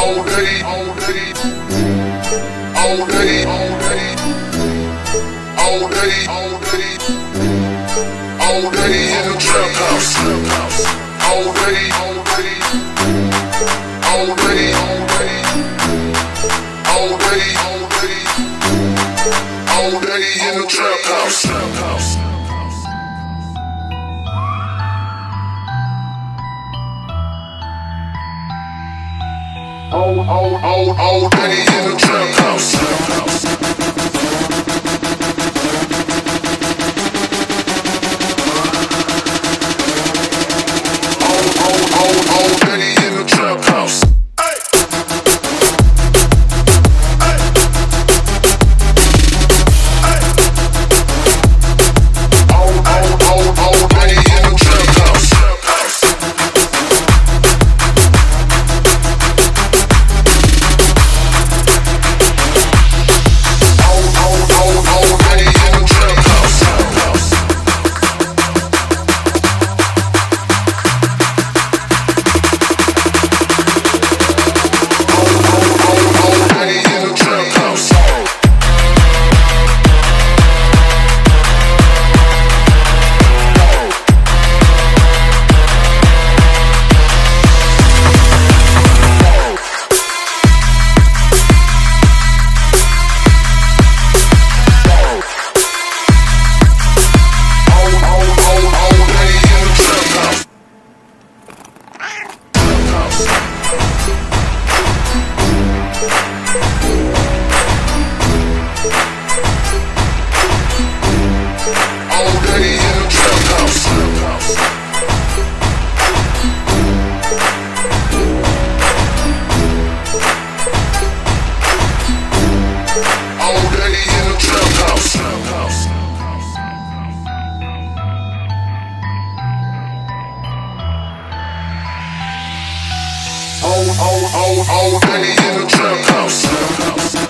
all day, all day, all day, all day, all day, all day, all day in the trap house, all day, all day, all day, all day, all day, all day, all day in the trap house. All day in the trap house. All day in the trap house. All day in the trap house.